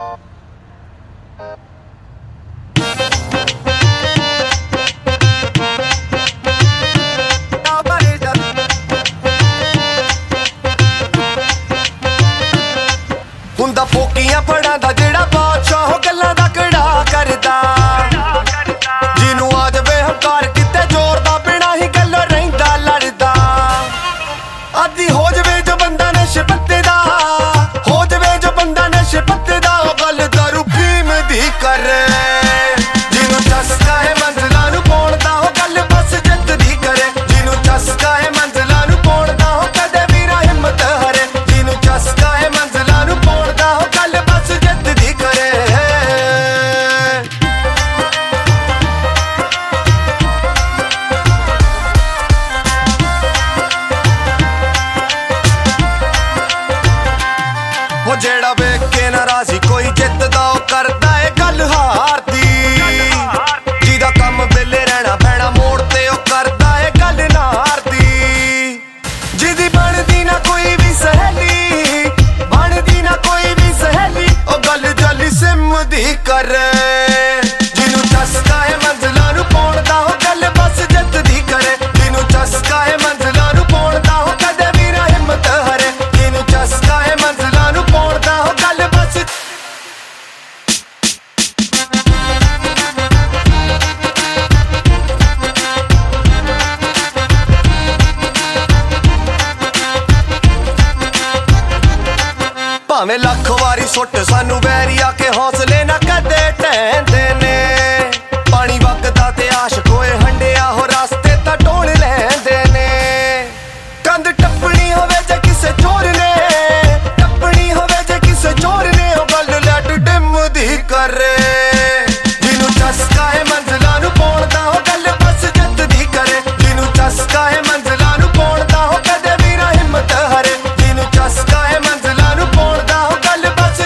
ਹੁੰਦਾ ਫੋਕੀਆਂ ਫੜਾਂ ਦਾ ਜਿਹੜਾ ਬਾਦਸ਼ਾਹ ਉਹ ਗੱਲਾਂ ਦਾ ਕੜਾ ਕਰਦਾ ਜਿਹਨੂੰ ਆ ਜਾਵੇ ਹੰਕਾਰ ਕਿਤੇ ਜ਼ੋਰ ਦਾ ਬਿਨਾਂ ਹੀ ਗੱਲ ਰਹਿੰਦਾ ਲੜਦਾ ਆਦੀ ਹੋ ਜਾਵੇ ਜੋ ਬੰਦਾ ਨਸ਼ੇ ਪੱਤੇ ਦਾ ਹੋ ਜਾਵੇ ਜੋ ਬੰਦਾ ਨਸ਼ੇ ਪੱਤੇ ਦਾ ਉਹ ਗੱਲ ਦਾਰੂ ਫੀਮ ਦੀ ਕਰੇ ਜਿਹਨੂੰ ਚਸਕਾ ਹੈ ਮੰਜ਼ਲਾਂ ਨੂੰ ਪਾਉਣ ਦਾ ਉਹ ਗੱਲ ਬਸ ਜਿੱਤ ਦੀ ਕਰੇ ਜਿਹਨੂੰ ਚਸਕਾ ਹੈ ਮੰਜ਼ਲਾਂ ਨੂੰ ਪਾਉਣ ਦਾ ਉਹ ਕਦੇ ਵੀ ਨਾ ਹਿੰਮਤ ਹਾਰੇ ਜਿਹਨੂੰ ਚਸਕਾ ਹੈ ਮੰਜ਼ਲਾਂ ਨੂੰ ਪਾਉਣ ਦਾ ਉਹ ਗੱਲ ਬਸ ਜਿੱਤ ਦੀ ਕਰੇ ਉਹ ਜਿਹੜਾ ਵੇਖ ਕੇ ਨਾਰਾਜ਼ੀ ਕੋਈ ਜਿੱਤਦਾ ਉਹ ਕਰਦਾ ਏ ਗੱਲ ਹਾਰ ਦੀ ਜਿਹਦਾ ਕੰਮ ਵਿਹਲੇ ਰਹਿਣਾ ਪੈਣਾ ਮੋੜ ਤੇ ਉਹ ਕਰਦਾ ਏ ਗੱਲ ਨਾਰ ਦੀ ਜਿਹਦੀ ਬਣਦੀ ਨਾ ਕੋਈ ਵੀ ਸਹੇਲੀ ਬਣਦੀ ਨਾ ਕੋਈ ਵੀ ਸਹੇਲੀ ਉਹ ਗੱਲ ਜਲੀ ਸਿਮ ਦੀ ਕਰੇ ਜਿਹਨੂੰ ਚਸਕਾ ਏ ਮੰਜ਼ਲਾਂ ਨੂੰ ਪਾਉਣ ਦਾ ਉਹ ਗੱਲ ਬਸ ਜਿੱਤ ਦੀ ਕਰੇ ਜਿਹਨੂੰ ਚਸਕਾ ਏ ਮੰਜ਼ਲਾਂ ਨੂੰ ਪਾਉਣ ਦਾ ਉਹ ਕਦੇ ਵੀ ਨਾ ਹਿੰਮਤ ਹਾਰੇ ਜਿਹਨੂੰ ਚਸਕਾ ਏ ਮੰਜ਼ਲਾਂ ਨੂੰ ਪਾਉਣ ਦਾ ਉਹ ਗੱਲ ਬਸ ਭਾਵੇਂ ਲੱਖ ਵਾਰੀ ਸੁੱਟ ਸਾਨੂੰ ਵੈਰੀ ਆ ਕੇ ਹੌਸਲੇ ਨਾ ਕਦੇ ਢਹਿੰਦੇ ਨੇ ਪਾਣੀ ਵਗਦਾ ਤੇ ਆਸ਼ਕ ਹੋਏ ਹੰਡਿਆ ਹੋ ਰਸਤੇ ਤਾਂ ਢੋਲ ਲੈਂਦੇ ਨੇ ਕੰਧ ਟੱਪਣੀ ਹੋਵੇ ਜੇ ਕਿਸੇ ਚੋਰ ਨੇ ਟੱਪਣੀ ਹੋਵੇ ਜੇ ਕਿਸੇ ਚੋਰ ਨੇ ਉਹ ਗੱਲ ਲੱਟ ਡਿਮ ਦੀ ਕਰੇ ਜਿਹਨੂੰ ਚਸਕਾ ਹੈ ਮੰਜ਼ਲਾਂ ਨੂੰ ਪਾਉਣ ਦਾ ਉਹ ਗੱਲ ਬਸ ਜਿੱਤ ਦੀ ਕਰੇ ਜਿਹਨੂੰ ਚਸਕਾ ਹੈ ਮੰਜ਼ਲਾਂ ਨੂੰ ਪਾਉਣ ਦਾ ਉਹ ਕਦੇ ਵੀ ਨਾ ਹਿੰਮਤ ਹਾਰੇ ਜਿਹਨੂੰ ਚਸਕਾ ਹੈ ਮੰਜ਼ਲਾਂ ਨੂੰ ਪਾਉਣ ਦਾ ਉਹ ਗੱਲ ਬਸ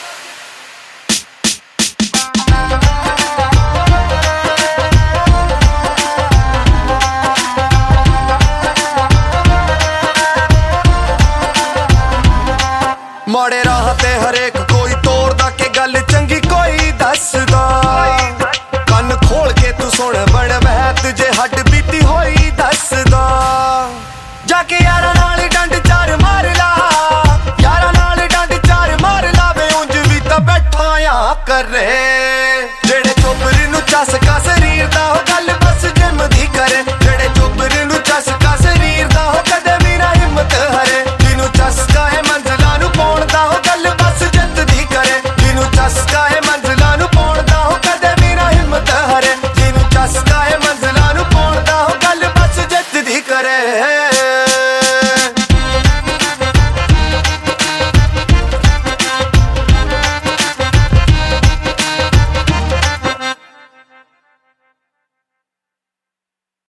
ਮਾੜੇ ਰਾਹ ਤੇ ਹਰੇਕ ਕੋਈ ਤੋਰਦਾ ਕਿ ਗੱਲ ਚੰਗੀ ਕੋਈ ਦੱਸਦਾ ਕੰਨ ਖੋਲ ਕੇ ਤੂੰ ਸੁਣ ਬਣ ਮਹਿਤ ਜੇ ਹੱਡ ਬੀਤੀ ਹੋਈ ਦੱਸਦਾ ਜਾ ਕੇ ਯਾਰਾਂ ਨਾਲ ਡੰਡ ਚਾਰ ਮਾਰ ਲਾ ਯਾਰਾਂ ਨਾਲ ਡੰਡ ਚਾਰ ਮਾਰ ਲਾ ਵੇ ਉਂਝ ਵੀ ਤਾਂ ਬੈਠਾ ਆ ਕਰੇ